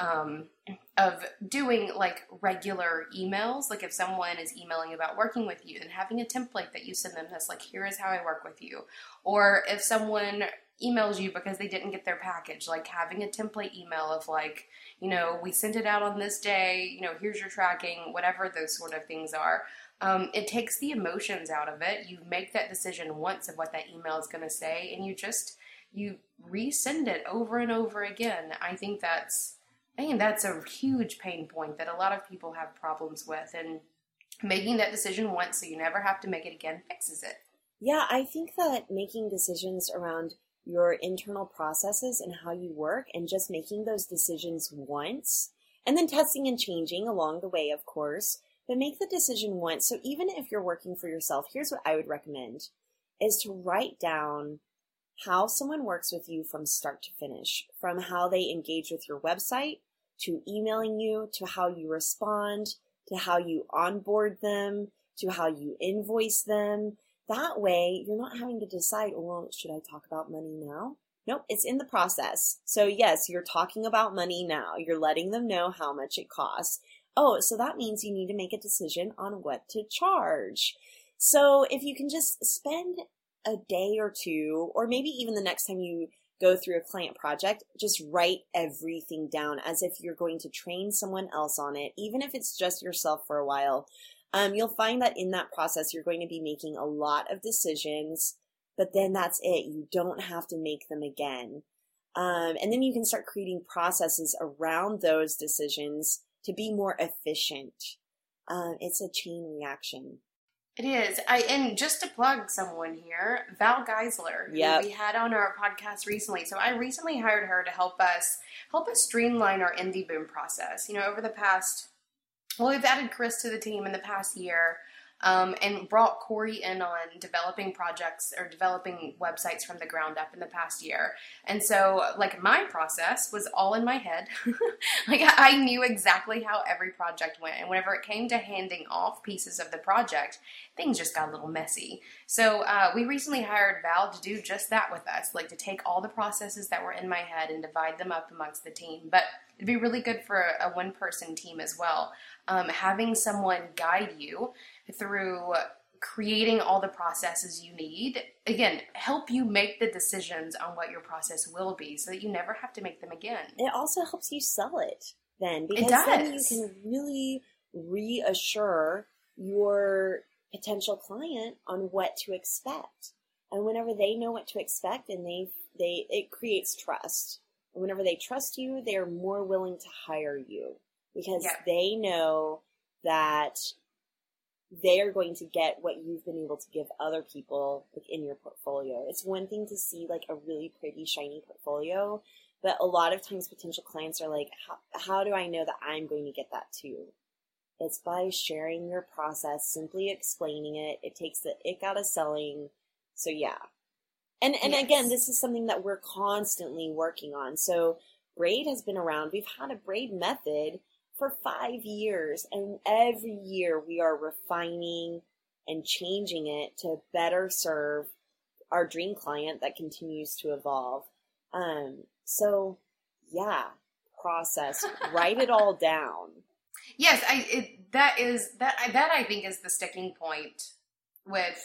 doing like regular emails. Like if someone is emailing about working with you, then having a template that you send them that's like, here is how I work with you. Or if someone emails you because they didn't get their package, like having a template email of like, we sent it out on this day, here's your tracking, whatever those sort of things are. It takes the emotions out of it. You make that decision once of what that email is going to say, and you resend it over and over again. I think that's a huge pain point that a lot of people have problems with, and making that decision once so you never have to make it again fixes it. Yeah, I think that making decisions around your internal processes and how you work, and just making those decisions once, and then testing and changing along the way, of course, but make the decision once. So even if you're working for yourself, here's what I would recommend, is to write down how someone works with you from start to finish, from how they engage with your website, to emailing you, to how you respond, to how you onboard them, to how you invoice them. That way, you're not having to decide, well, should I talk about money now? Nope, it's in the process. So yes, you're talking about money now. You're letting them know how much it costs. Oh, so that means you need to make a decision on what to charge. So if you can just spend a day or two, or maybe even the next time you go through a client project, just write everything down as if you're going to train someone else on it, even if it's just yourself for a while. You'll find that in that process, you're going to be making a lot of decisions, but then that's it. You don't have to make them again. And then you can start creating processes around those decisions to be more efficient. It's a chain reaction. It is. And just to plug someone here, Val Geisler, who we had on our podcast recently. So I recently hired her to help us streamline our Indie Boom process. You know, over the past, we've added Chris to the team in the past year, and brought Corey in on developing projects or developing websites from the ground up in the past year. And so, like, my process was all in my head. Like, I knew exactly how every project went. And whenever it came to handing off pieces of the project, things just got a little messy. So we recently hired Val to do just that with us, like to take all the processes that were in my head and divide them up amongst the team. But it'd be really good for a one-person team as well. Having someone guide you through creating all the processes you need, again, help you make the decisions on what your process will be so that you never have to make them again. It also helps you sell it then, because then you can really reassure your potential client on what to expect. And whenever they know what to expect, and it creates trust. And whenever they trust you, they are more willing to hire you, because they know that they are going to get what you've been able to give other people, like, in your portfolio. It's one thing to see like a really pretty, shiny portfolio, but a lot of times potential clients are like, how do I know that I'm going to get that too? It's by sharing your process, simply explaining it. It takes the ick out of selling. So yeah. And again, this is something that we're constantly working on. So Braid has been around. We've had a Braid method for 5 years, and every year we are refining and changing it to better serve our dream client that continues to evolve. So yeah, process, write it all down. Yes, that I think is the sticking point with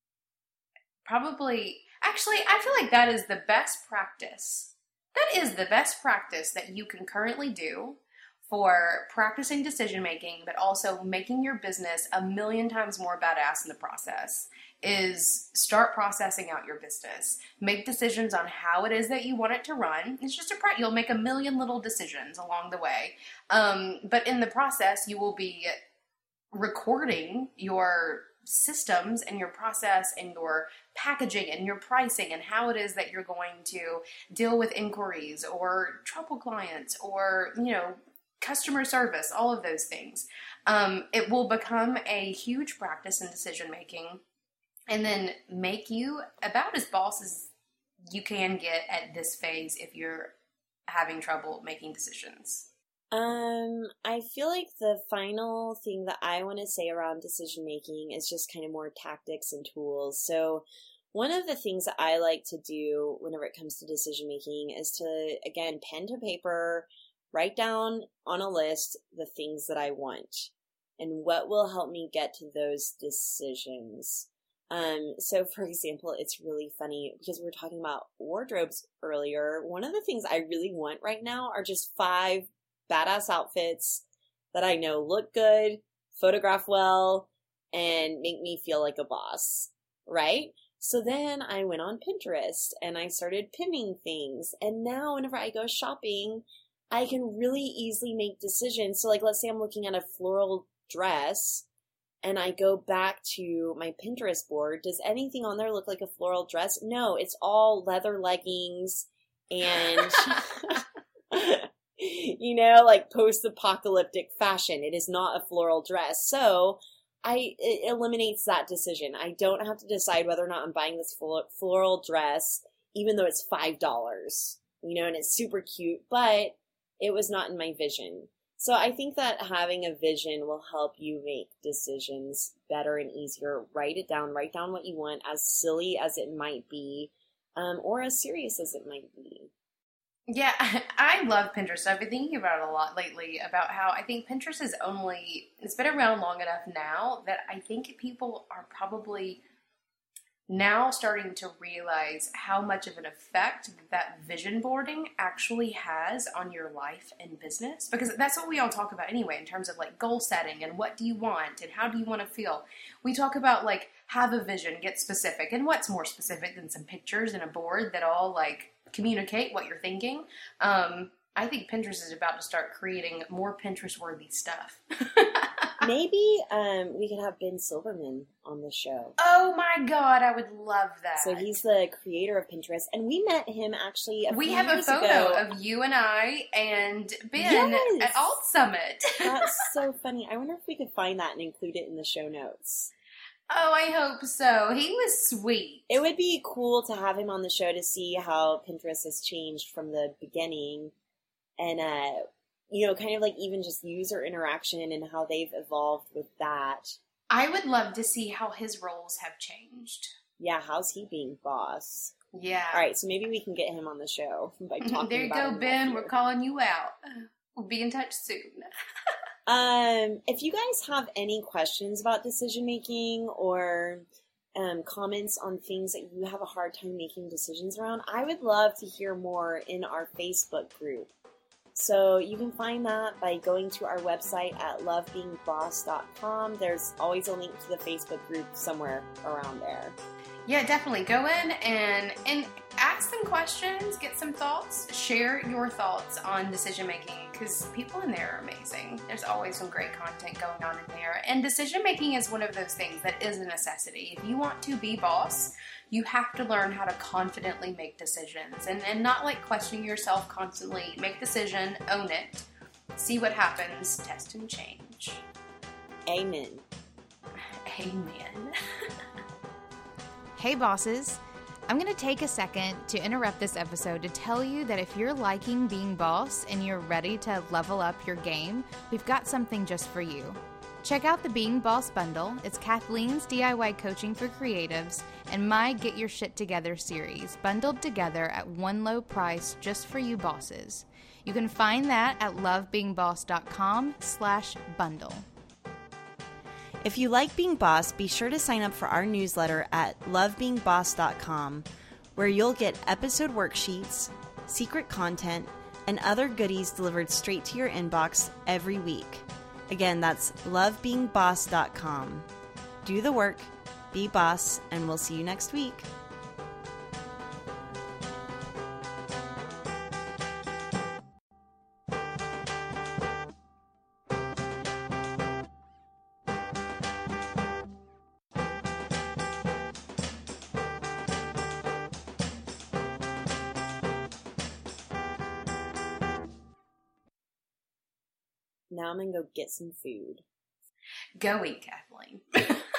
probably, actually, I feel like that is the best practice. That is the best practice that you can currently do for practicing decision making, but also making your business a million times more badass in the process, is start processing out your business. Make decisions on how it is that you want it to run. It's just you'll make a million little decisions along the way. But in the process, you will be recording your systems and your process and your packaging and your pricing and how it is that you're going to deal with inquiries or trouble clients or, customer service, all of those things. It will become a huge practice in decision making, and then make you about as boss as you can get at this phase if you're having trouble making decisions. I feel like the final thing that I want to say around decision making is just kind of more tactics and tools. So one of the things that I like to do whenever it comes to decision making is to, again, pen to paper, write down on a list the things that I want and what will help me get to those decisions. So for example, it's really funny because we were talking about wardrobes earlier. One of the things I really want right now are just 5 badass outfits that I know look good, photograph well, and make me feel like a boss, right? So then I went on Pinterest and I started pinning things. And now whenever I go shopping, I can really easily make decisions. So like, let's say I'm looking at a floral dress. and I go back to my Pinterest board, does anything on there look like a floral dress? No, it's all leather leggings and, like post-apocalyptic fashion. It is not a floral dress. So it eliminates that decision. I don't have to decide whether or not I'm buying this floral dress, even though it's $5, and it's super cute, but it was not in my vision. So I think that having a vision will help you make decisions better and easier. Write down what you want, as silly as it might be, or as serious as it might be. Yeah, I love Pinterest. I've been thinking about it a lot lately, about how I think Pinterest it's been around long enough now that I think people are probably now starting to realize how much of an effect that vision boarding actually has on your life and business. Because that's what we all talk about anyway, in terms of like goal setting and what do you want and how do you want to feel. We talk about like have a vision, get specific. And what's more specific than some pictures and a board that all like communicate what you're thinking? I think Pinterest is about to start creating more Pinterest-worthy stuff. Maybe we could have Ben Silverman on the show. Oh my God, I would love that. So he's the creator of Pinterest, and we met him actually a few years ago. We have a photo of you and I and Ben at Alt Summit. That's so funny. I wonder if we could find that and include it in the show notes. Oh, I hope so. He was sweet. It would be cool to have him on the show to see how Pinterest has changed from the beginning, and kind of like even just user interaction and how they've evolved with that. I would love to see how his roles have changed. Yeah, how's he being boss? Yeah. All right, so maybe we can get him on the show by talking there you about go, Ben. We're calling you out. We'll be in touch soon. If you guys have any questions about decision making or comments on things that you have a hard time making decisions around, I would love to hear more in our Facebook group. So you can find that by going to our website at lovebeingboss.com. There's always a link to the Facebook group somewhere around there. Yeah, definitely. Go in and ask some questions, get some thoughts, share your thoughts on decision making, because people in there are amazing. There's always some great content going on in there. And decision making is one of those things that is a necessity. If you want to be boss, you have to learn how to confidently make decisions and not like questioning yourself constantly. Make a decision, own it, see what happens, test and change. Amen. Amen. Hey bosses, I'm going to take a second to interrupt this episode to tell you that if you're liking being boss and you're ready to level up your game, we've got something just for you. Check out the Being Boss bundle. It's Kathleen's DIY coaching for creatives and my Get Your Shit Together series, bundled together at one low price just for you bosses. You can find that at lovebeingboss.com/bundle. If you like being boss, be sure to sign up for our newsletter at lovebeingboss.com, where you'll get episode worksheets, secret content, and other goodies delivered straight to your inbox every week. Again, that's lovebeingboss.com. Do the work, be boss, and we'll see you next week. Now I'm going to go get some food. Go eat, Kathleen.